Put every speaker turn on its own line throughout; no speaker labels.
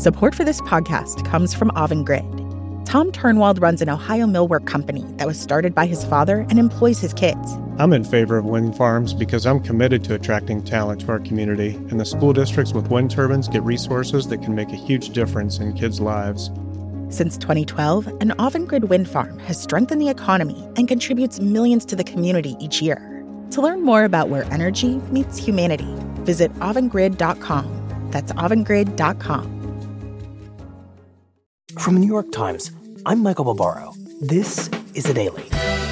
Support for this podcast comes from Avangrid. Tom Turnwald runs an Ohio millwork company that was started by his father and employs his kids.
I'm in favor of wind farms because I'm committed to attracting talent to our community, and the school districts with wind turbines get resources that can make a huge difference in kids' lives.
Since 2012, an Avangrid wind farm has strengthened the economy and contributes millions to the community each year. To learn more about where energy meets humanity, visit avangrid.com. That's avangrid.com.
From the New York Times, I'm Michael Barbaro. This is The Daily.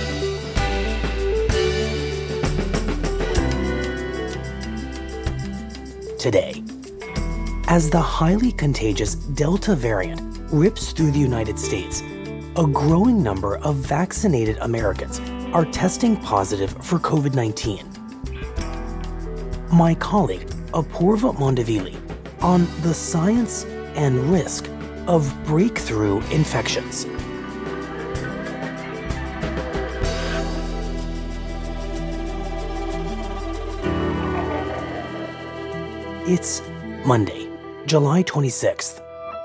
Today, as the highly contagious Delta variant rips through the United States, a growing number of vaccinated Americans are testing positive for COVID-19. My colleague, Apoorva Mondavili, on the science and risk of breakthrough infections. It's Monday, July 26th.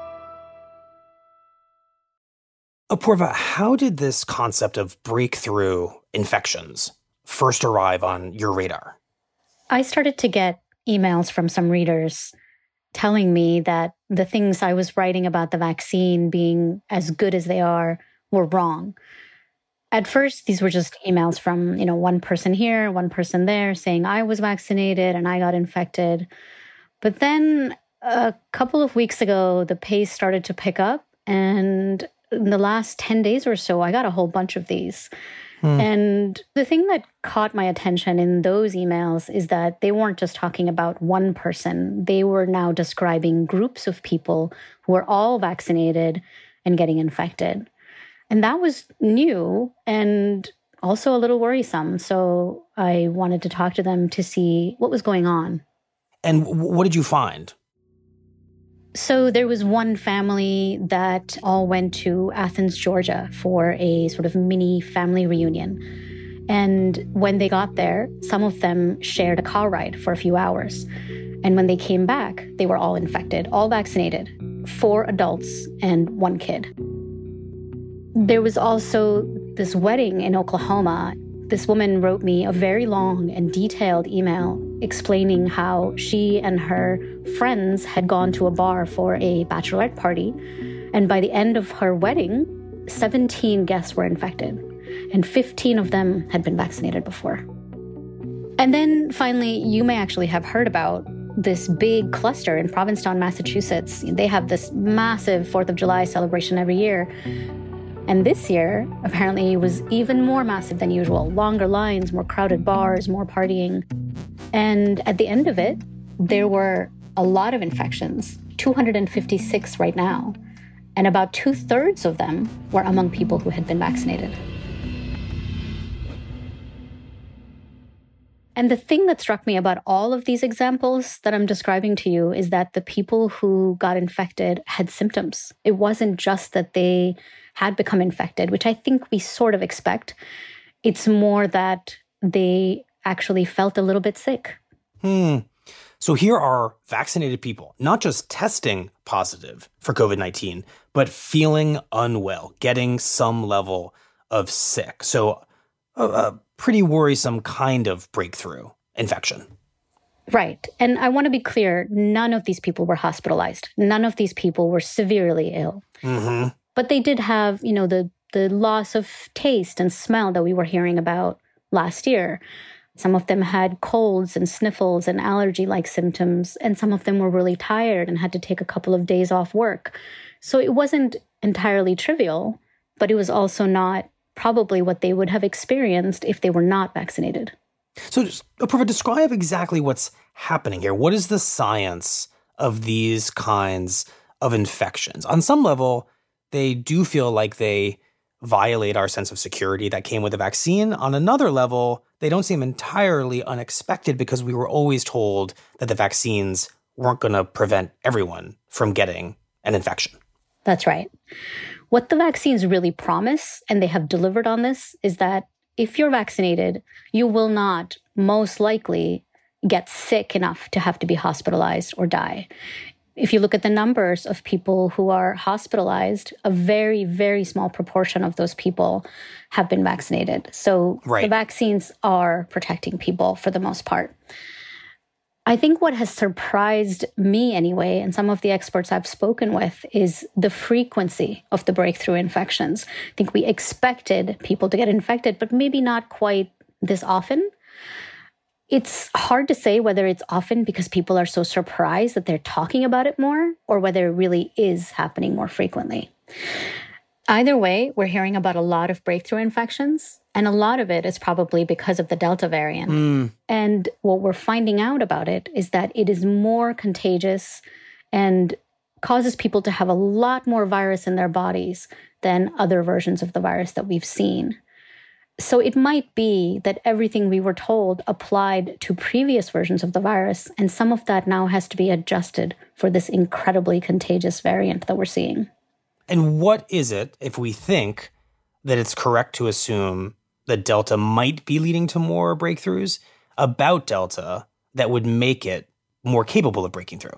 Apoorva, how did this concept of breakthrough infections first arrive on your radar?
I started to get emails from some readers telling me that the things I was writing about the vaccine being as good as they are were wrong. At first, these were just emails from, one person here, one person there saying I was vaccinated and I got infected. But then a couple of weeks ago, the pace started to pick up. And in the last 10 days or so, I got a whole bunch of these. And the thing that caught my attention in those emails is that they weren't just talking about one person. They were now describing groups of people who are all vaccinated and getting infected. And that was new and also a little worrisome. So I wanted to talk to them to see what was going on.
And what did you find?
So there was one family that all went to Athens, Georgia for a sort of mini family reunion. And when they got there, some of them shared a car ride for a few hours. And when they came back, they were all infected, all vaccinated, 4 adults and 1 kid. There was also this wedding in Oklahoma. This woman wrote me a very long and detailed email explaining how she and her friends had gone to a bar for a bachelorette party. And by the end of her wedding, 17 guests were infected, and 15 of them had been vaccinated before. And then finally, you may actually have heard about this big cluster in Provincetown, Massachusetts. They have this massive 4th of July celebration every year. And this year, apparently, it was even more massive than usual. Longer lines, more crowded bars, more partying. And at the end of it, there were a lot of infections, 256 right now. And about 2/3 of them were among people who had been vaccinated. And the thing that struck me about all of these examples that I'm describing to you is that the people who got infected had symptoms. It wasn't just that they had become infected, which I think we sort of expect. It's more that they actually felt a little bit sick.
So here are vaccinated people, not just testing positive for COVID-19, but feeling unwell, getting some level of sick. So a pretty worrisome kind of breakthrough infection.
Right. And I want to be clear, none of these people were hospitalized. None of these people were severely ill. Mm-hmm. But they did have, the loss of taste and smell that we were hearing about last year. Some of them had colds and sniffles and allergy-like symptoms, and some of them were really tired and had to take a couple of days off work. So it wasn't entirely trivial, but it was also not probably what they would have experienced if they were not vaccinated.
So Apoorva, describe exactly what's happening here. What is the science of these kinds of infections? On some level, they do feel like they violate our sense of security that came with the vaccine. On another level, they don't seem entirely unexpected because we were always told that the vaccines weren't going to prevent everyone from getting an infection.
That's right. What the vaccines really promise, and they have delivered on this, is that if you're vaccinated, you will not most likely get sick enough to have to be hospitalized or die. If you look at the numbers of people who are hospitalized, a very, very small proportion of those people have been vaccinated. So the vaccines are protecting people for the most part. I think what has surprised me anyway, and some of the experts I've spoken with, is the frequency of the breakthrough infections. I think we expected people to get infected, but maybe not quite this often. It's hard to say whether it's often because people are so surprised that they're talking about it more, or whether it really is happening more frequently. Either way, we're hearing about a lot of breakthrough infections, and a lot of it is probably because of the Delta variant. And what we're finding out about it is that it is more contagious and causes people to have a lot more virus in their bodies than other versions of the virus that we've seen. So it might be that everything we were told applied to previous versions of the virus, and some of that now has to be adjusted for this incredibly contagious variant that we're seeing.
And what is it, if we think that it's correct to assume that Delta might be leading to more breakthroughs about Delta that would make it more capable of breaking through?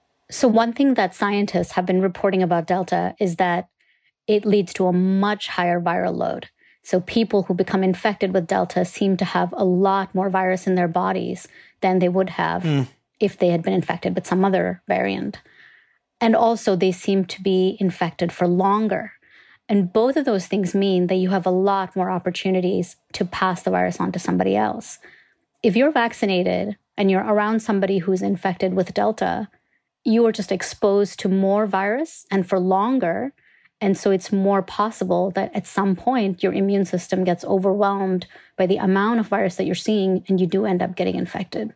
So one thing that scientists have been reporting about Delta is that it leads to a much higher viral load. So people who become infected with Delta seem to have a lot more virus in their bodies than they would have if they had been infected with some other variant. And also they seem to be infected for longer. And both of those things mean that you have a lot more opportunities to pass the virus on to somebody else. If you're vaccinated and you're around somebody who's infected with Delta, you are just exposed to more virus and for longer. And so it's more possible that at some point your immune system gets overwhelmed by the amount of virus that you're seeing and you do end up getting infected.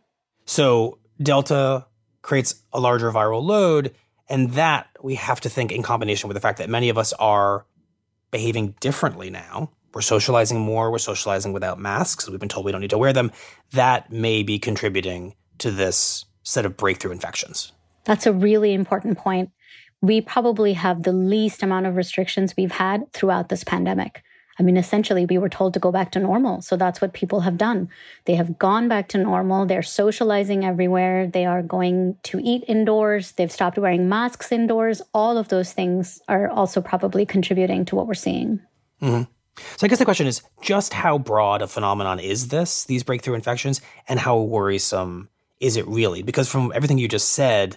So Delta creates a larger viral load, and that we have to think in combination with the fact that many of us are behaving differently now. We're socializing more. We're socializing without masks. We've been told we don't need to wear them. That may be contributing to this set of breakthrough infections.
That's a really important point. We probably have the least amount of restrictions we've had throughout this pandemic. I mean, essentially, we were told to go back to normal. So that's what people have done. They have gone back to normal. They're socializing everywhere. They are going to eat indoors. They've stopped wearing masks indoors. All of those things are also probably contributing to what we're seeing.
So I guess the question is, just how broad a phenomenon is this, these breakthrough infections, and how worrisome is it really? Because from everything you just said,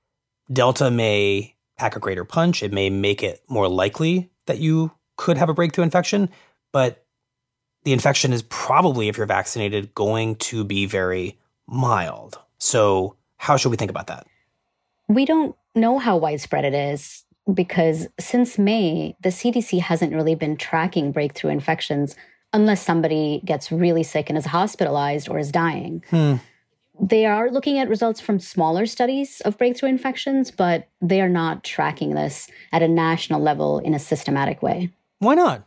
Delta may pack a greater punch. It may make it more likely that you could have a breakthrough infection, but the infection is probably, if you're vaccinated, going to be very mild. So how should we think about that?
We don't know how widespread it is because since May, the CDC hasn't really been tracking breakthrough infections unless somebody gets really sick and is hospitalized or is dying. They are looking at results from smaller studies of breakthrough infections, but they are not tracking this at a national level in a systematic way.
Why not?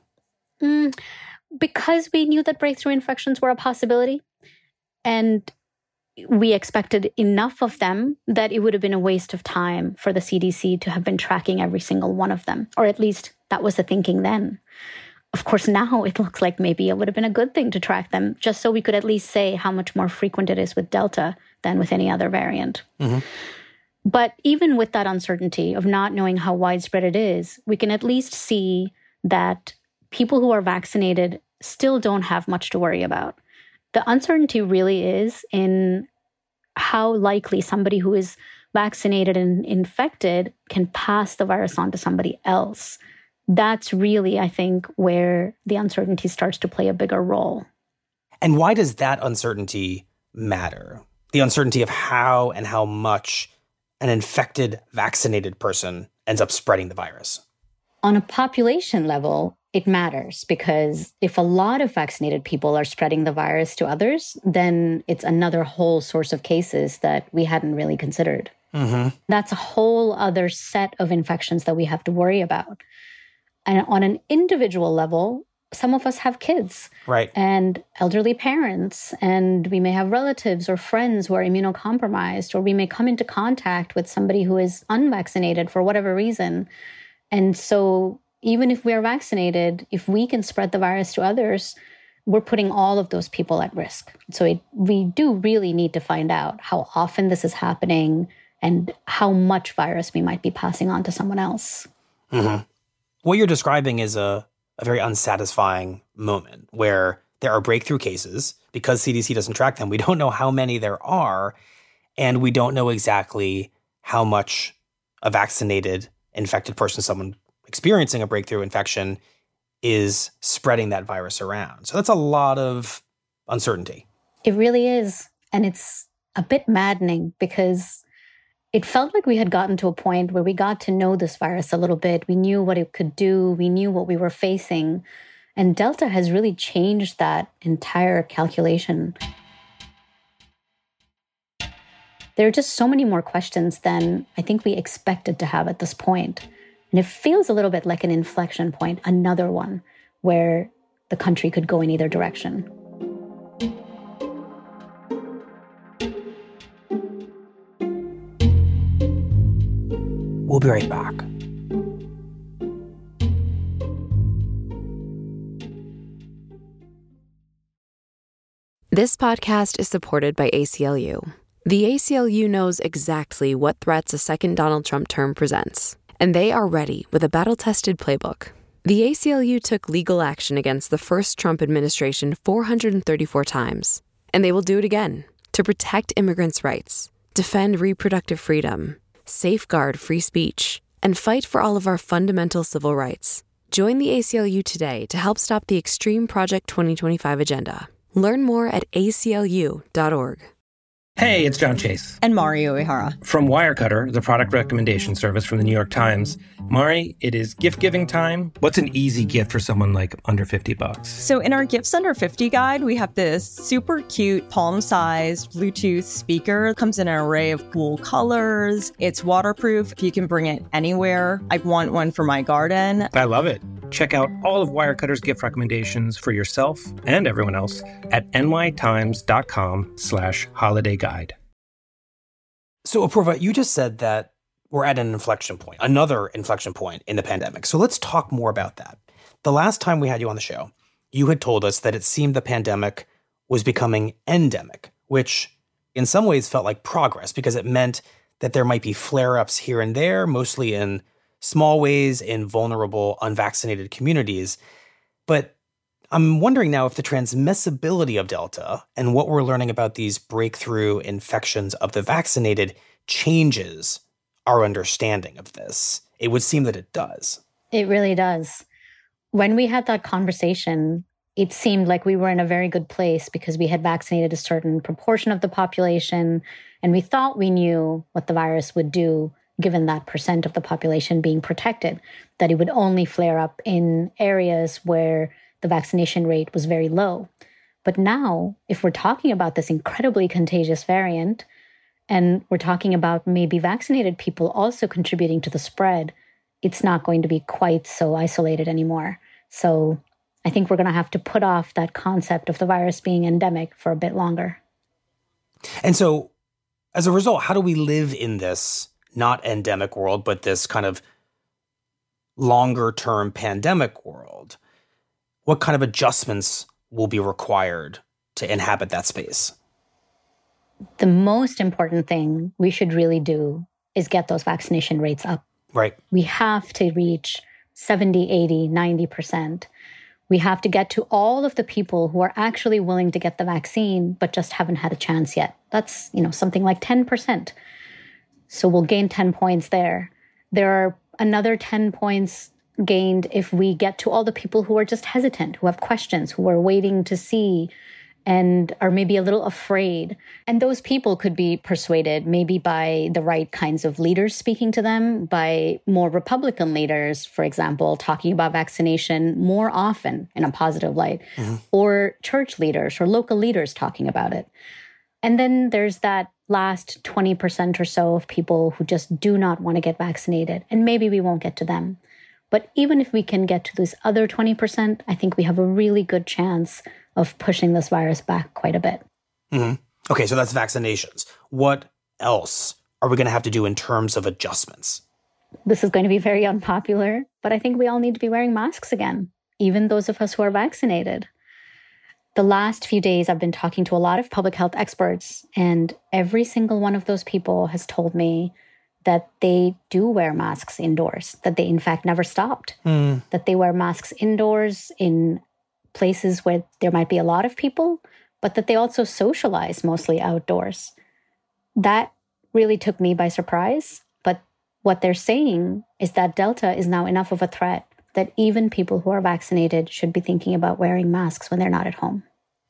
Because we knew that breakthrough infections were a possibility, and we expected enough of them that it would have been a waste of time for the CDC to have been tracking every single one of them, or at least that was the thinking then. Of course, now it looks like maybe it would have been a good thing to track them, just so we could at least say how much more frequent it is with Delta than with any other variant. But even with that uncertainty of not knowing how widespread it is, we can at least see that people who are vaccinated still don't have much to worry about. The uncertainty really is in how likely somebody who is vaccinated and infected can pass the virus on to somebody else. That's really, I think, where the uncertainty starts to play a bigger role.
And why does that uncertainty matter? The uncertainty of how and how much an infected, vaccinated person ends up spreading the virus.
On a population level, it matters because if a lot of vaccinated people are spreading the virus to others, then it's another whole source of cases that we hadn't really considered. That's a whole other set of infections that we have to worry about. And on an individual level, some of us have kids and elderly parents, and we may have relatives or friends who are immunocompromised, or we may come into contact with somebody who is unvaccinated for whatever reason. And so even if we're vaccinated, if we can spread the virus to others, we're putting all of those people at risk. So we do really need to find out how often this is happening and how much virus we might be passing on to someone else.
Mm-hmm. What you're describing is a very unsatisfying moment where there are breakthrough cases. Because CDC doesn't track them, we don't know how many there are, and we don't know exactly how much a vaccinated infected person, someone experiencing a breakthrough infection, is spreading that virus around. So that's a lot of uncertainty.
It really is. And it's a bit maddening because it felt like we had gotten to a point where we got to know this virus a little bit. We knew what it could do. We knew what we were facing. And Delta has really changed that entire calculation. There are just so many more questions than I think we expected to have at this point. And it feels a little bit like an inflection point, another one, where the country could go in either direction.
We'll be right back.
This podcast is supported by ACLU. The ACLU knows exactly what threats a second Donald Trump term presents, and they are ready with a battle-tested playbook. The ACLU took legal action against the first Trump administration 434 times, and they will do it again to protect immigrants' rights, defend reproductive freedom, safeguard free speech, and fight for all of our fundamental civil rights. Join the ACLU today to help stop the extreme Project 2025 agenda. Learn more at aclu.org.
Hey, it's John Chase.
And Mari Uehara.
From Wirecutter, the product recommendation service from the New York Times. Mari, it is gift-giving time. What's an easy gift for someone like under $50?
So in our Gifts Under 50 guide, we have this super cute palm-sized Bluetooth speaker. It comes in an array of cool colors. It's waterproof. You can bring it anywhere. I want one for my garden.
I love it. Check out all of Wirecutter's gift recommendations for yourself and everyone else at nytimes.com/holiday guide.
So, Apoorva, you just said that we're at an inflection point, another inflection point in the pandemic. So let's talk more about that. The last time we had you on the show, you had told us that it seemed the pandemic was becoming endemic, which in some ways felt like progress because it meant that there might be flare-ups here and there, mostly in small ways in vulnerable, unvaccinated communities. But I'm wondering now if the transmissibility of Delta and what we're learning about these breakthrough infections of the vaccinated changes our understanding of this. It would seem that it does.
It really does. When we had that conversation, it seemed like we were in a very good place because we had vaccinated a certain proportion of the population, and we thought we knew what the virus would do given that percent of the population being protected, that it would only flare up in areas where the vaccination rate was very low. But now, if we're talking about this incredibly contagious variant, and we're talking about maybe vaccinated people also contributing to the spread, it's not going to be quite so isolated anymore. So I think we're going to have to put off that concept of the virus being endemic for a bit longer.
And so, as a result, how do we live in this not endemic world, but this kind of longer-term pandemic world? What kind of adjustments will be required to inhabit that space?
The most important thing we should really do is get those vaccination rates up.
Right.
We have to reach 70, 80, 90%. We have to get to all of the people who are actually willing to get the vaccine, but just haven't had a chance yet. That's, something like 10%. So we'll gain 10 points there. There are another 10 points gained if we get to all the people who are just hesitant, who have questions, who are waiting to see and are maybe a little afraid. And those people could be persuaded maybe by the right kinds of leaders speaking to them, by more Republican leaders, for example, talking about vaccination more often in a positive light, or church leaders or local leaders talking about it. And then there's that last 20% or so of people who just do not want to get vaccinated. And maybe we won't get to them. But even if we can get to this other 20%, I think we have a really good chance of pushing this virus back quite a bit.
Mm-hmm. Okay, so that's vaccinations. What else are we going to have to do in terms of adjustments?
This is going to be very unpopular, but I think we all need to be wearing masks again, even those of us who are vaccinated. The last few days, I've been talking to a lot of public health experts, and every single one of those people has told me that they do wear masks indoors, that they, in fact, never stopped, that they wear masks indoors in places where there might be a lot of people, but that they also socialize mostly outdoors. That really took me by surprise. But what they're saying is that Delta is now enough of a threat that even people who are vaccinated should be thinking about wearing masks when they're not at home.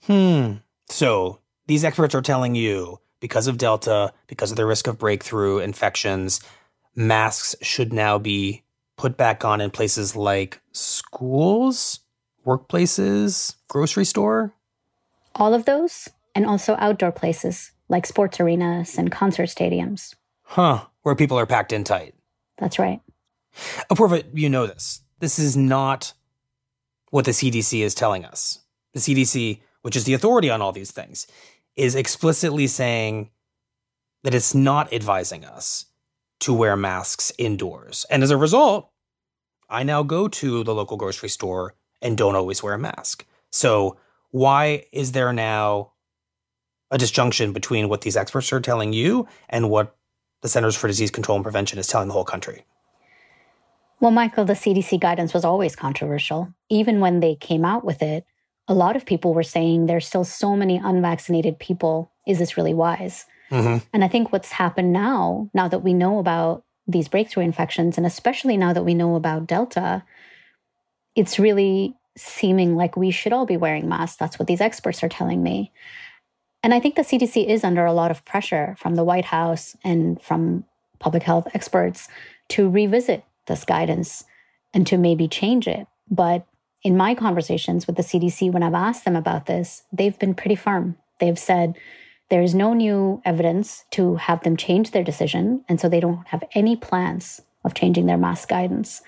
So these experts are telling you, because of Delta, because of the risk of breakthrough infections, masks should now be put back on in places like schools, workplaces, grocery store?
All of those, and also outdoor places like sports arenas and concert stadiums.
Where people are packed in tight.
That's right.
Apoorva, you know this. This is not what the CDC is telling us. The CDC, which is the authority on all these things, is explicitly saying that it's not advising us to wear masks indoors. And as a result, I now go to the local grocery store and don't always wear a mask. So why is there now a disjunction between what these experts are telling you and what the Centers for Disease Control and Prevention is telling the whole country?
Well, Michael, the CDC guidance was always controversial. Even when they came out with it, a lot of people were saying there's still so many unvaccinated people. Is this really wise? And I think what's happened now that we know about these breakthrough infections, and especially now that we know about Delta, it's really seeming like we should all be wearing masks. That's what these experts are telling me. And I think the CDC is under a lot of pressure from the White House and from public health experts to revisit this guidance and to maybe change it. But in my conversations with the CDC, when I've asked them about this, they've been pretty firm. They've said there is no new evidence to have them change their decision, and so they don't have any plans of changing their mask guidance.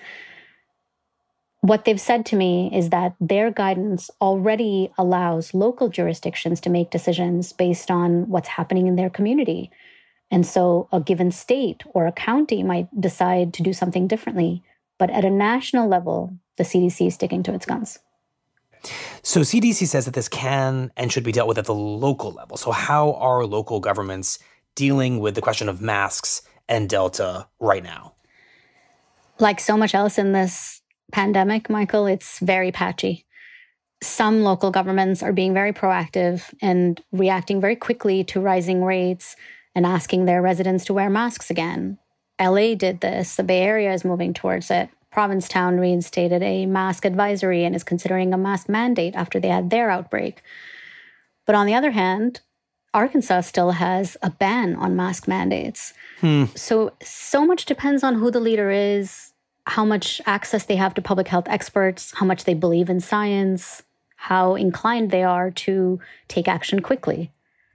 What they've said to me is that their guidance already allows local jurisdictions to make decisions based on what's happening in their community. And so a given state or a county might decide to do something differently. But at a national level, the CDC is sticking to its guns.
So CDC says that this can and should be dealt with at the local level. So how are local governments dealing with the question of masks and Delta right now?
Like so much else in this pandemic, Michael, it's very patchy. Some local governments are being very proactive and reacting very quickly to rising rates and asking their residents to wear masks again. LA did this. The Bay Area is moving towards it. Provincetown reinstated a mask advisory and is considering a mask mandate after they had their outbreak. But on the other hand, Arkansas still has a ban on mask mandates. So much depends on who the leader is, how much access they have to public health experts, how much they believe in science, how inclined they are to take action quickly.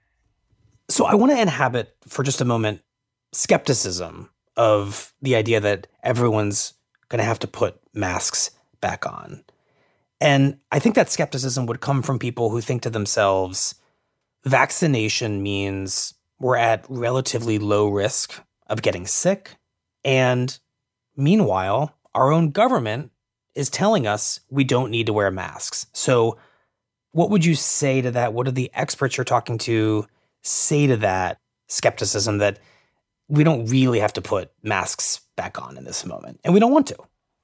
So I want to inhabit for just a moment skepticism of the idea that everyone's going to have to put masks back on. And I think that skepticism would come from people who think to themselves, vaccination means we're at relatively low risk of getting sick. And meanwhile, our own government is telling us we don't need to wear masks. So what would you say to that? What do the experts you're talking to say to that skepticism that we don't really have to put masks back on in this moment, and we don't want to?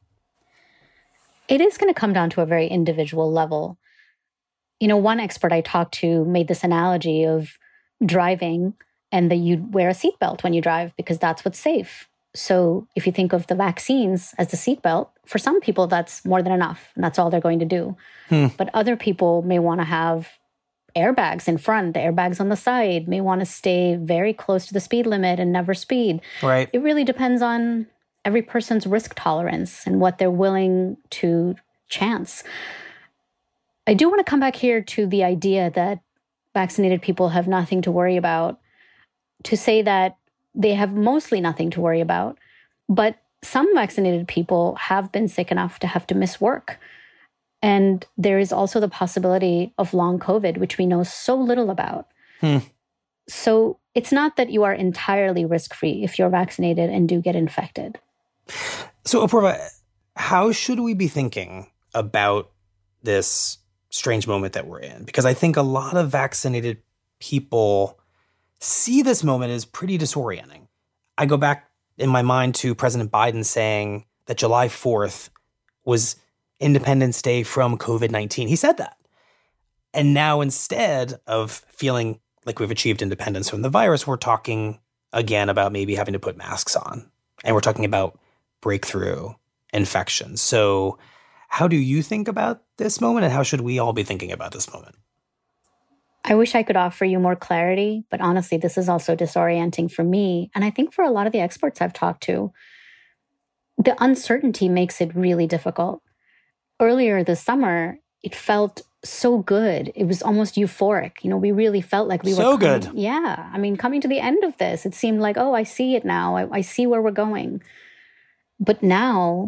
It is going to come down to a very individual level. You know, one expert I talked to made this analogy of driving and that you wear a seatbelt when you drive because that's what's safe. So if you think of the vaccines as the seatbelt, for some people that's more than enough, and that's all they're going to do. But other people may want to have airbags in front, the airbags on the side, may want to stay very close to the speed limit and never speed.
Right.
It really depends on every person's risk tolerance and what they're willing to chance. I do want to come back here to the idea that vaccinated people have nothing to worry about, to say that they have mostly nothing to worry about, but some vaccinated people have been sick enough to have to miss work. And there is also the possibility of long COVID, which we know so little about. So it's not that you are entirely risk-free if you're vaccinated and do get infected.
So Apoorva, how should we be thinking about this strange moment that we're in, because I think a lot of vaccinated people see this moment as pretty disorienting. I go back in my mind to President Biden saying that July 4th was Independence Day from COVID-19. He said that. And now instead of feeling like we've achieved independence from the virus, we're talking again about maybe having to put masks on. And we're talking about breakthrough infections. So how do you think about this moment, and how should we all be thinking about this moment?
I wish I could offer you more clarity, but honestly, this is also disorienting for me. And I think for a lot of the experts I've talked to, the uncertainty makes it really difficult. Earlier this summer, it felt so good. It was almost euphoric. You know, we really felt like we were
so good.
Yeah. I mean, coming to the end of this, it seemed like, oh, I see it now. I see where we're going. But now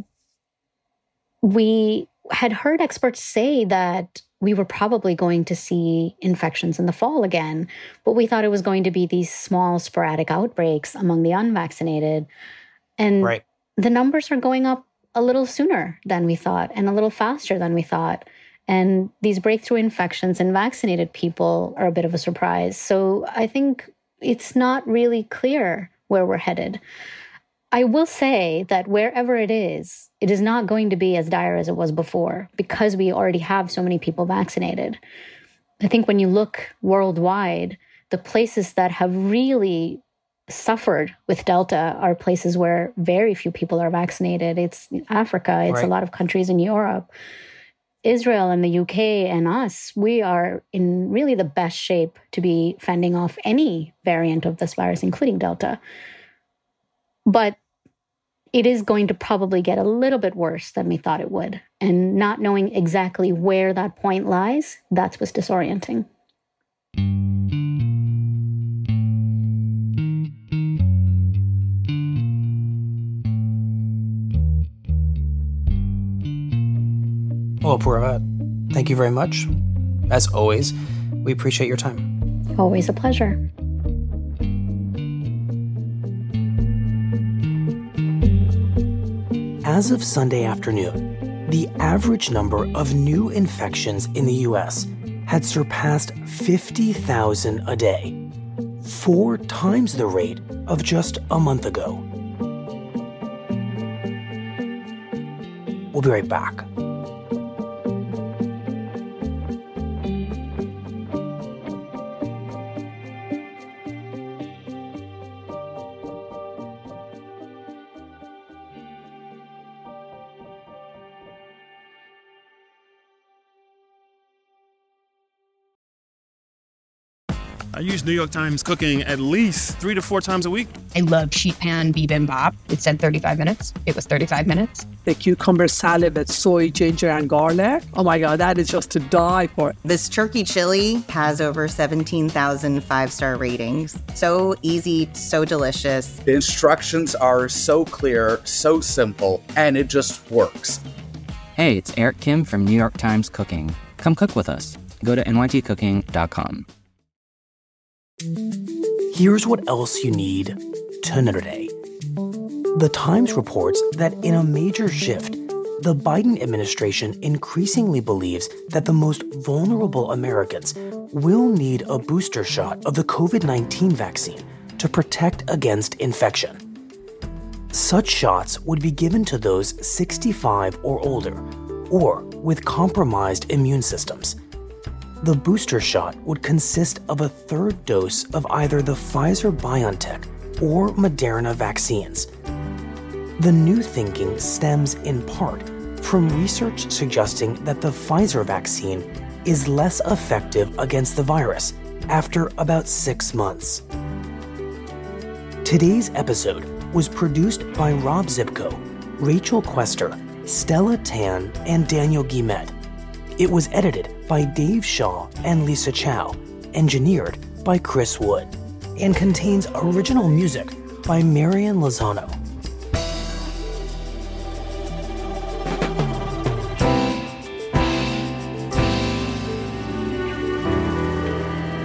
we had heard experts say that we were probably going to see infections in the fall again, but we thought it was going to be these small sporadic outbreaks among the unvaccinated. And the numbers are going up a little sooner than we thought and a little faster than we thought. And these breakthrough infections in vaccinated people are a bit of a surprise. So I think it's not really clear where we're headed. I will say that wherever it is not going to be as dire as it was before because we already have so many people vaccinated. I think when you look worldwide, the places that have really suffered with Delta are places where very few people are vaccinated. It's Africa, it's a lot of countries in Europe. Israel and the UK and us, we are in really the best shape to be fending off any variant of this virus, including Delta. But it is going to probably get a little bit worse than we thought it would. And not knowing exactly where that point lies, that's what's disorienting.
Well, Apoorva, thank you very much. As always, we appreciate your time.
Always a pleasure.
As of Sunday afternoon, the average number of new infections in the U.S. had surpassed 50,000 a day, 4 times the rate of just a month ago. We'll be right back.
I use New York Times Cooking at least 3 to 4 times a week.
I love sheet pan bibimbap. It said 35 minutes. It was 35 minutes.
The cucumber salad with soy, ginger, and garlic. Oh my God, that is just to die for.
This turkey chili has over 17,000 5-star ratings. So easy, so delicious.
The instructions are so clear, so simple, and it just works.
Hey, it's Eric Kim from New York Times Cooking. Come cook with us. Go to nytcooking.com.
Here's what else you need to know today. The Times reports that in a major shift, the Biden administration increasingly believes that the most vulnerable Americans will need a booster shot of the COVID-19 vaccine to protect against infection. Such shots would be given to those 65 or older, or with compromised immune systems. The booster shot would consist of a third dose of either the Pfizer-BioNTech or Moderna vaccines. The new thinking stems in part from research suggesting that the Pfizer vaccine is less effective against the virus after about 6 months. Today's episode was produced by Rob Zipko, Rachel Quester, Stella Tan, and Daniel Guillemette. It was edited by Dave Shaw and Lisa Chow, engineered by Chris Wood, and contains original music by Marian Lozano.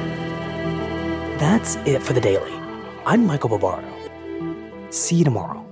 That's it for the Daily. I'm Michael Barbaro. See you tomorrow.